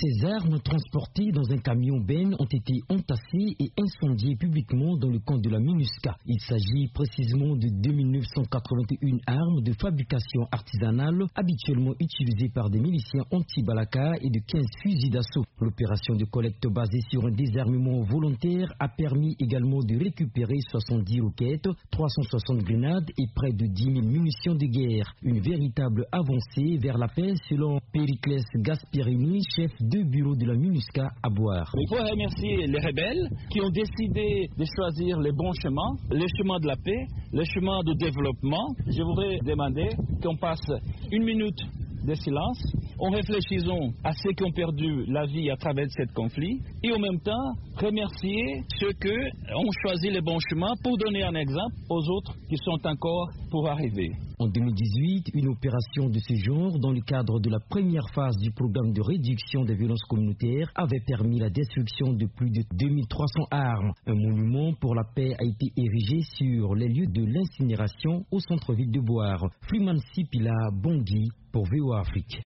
Ces armes transportées dans un camion benne ont été entassées et incendiées publiquement dans le camp de la MINUSCA. Il s'agit précisément de 2981 armes de fabrication artisanale habituellement utilisées par des miliciens anti-Balaka et de 15 fusils d'assaut. L'opération de collecte basée sur un désarmement volontaire a permis également de récupérer 70 roquettes, 360 grenades et près de 10 000 munitions de guerre. Une véritable avancée vers la paix selon Périclès Gasperini, chef de bureau de la MINUSCA à Boire. Il faut remercier les rebelles qui ont décidé de choisir les bons chemins, le chemin de la paix, le chemin du développement. Je voudrais demander qu'on passe une minute de silence, en réfléchissant à ceux qui ont perdu la vie à travers ce conflit et en même temps remercier ceux qui ont choisi les bons chemins pour donner un exemple aux autres qui sont encore pour arriver. En 2018, une opération de ce genre, dans le cadre de la première phase du programme de réduction des violences communautaires, avait permis la destruction de plus de 2300 armes. Un monument pour la paix a été érigé sur les lieux de l'incinération au centre-ville de Boire. Freeman Sipila, Bangui, pour VOA Afrique.